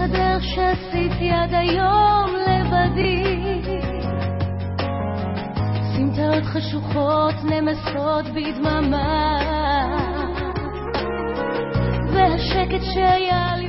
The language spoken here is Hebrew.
הדרך שעשיתי עד היום לבדי, סמטאות חשוכות נמסות בדממה, והשקט שהיה לי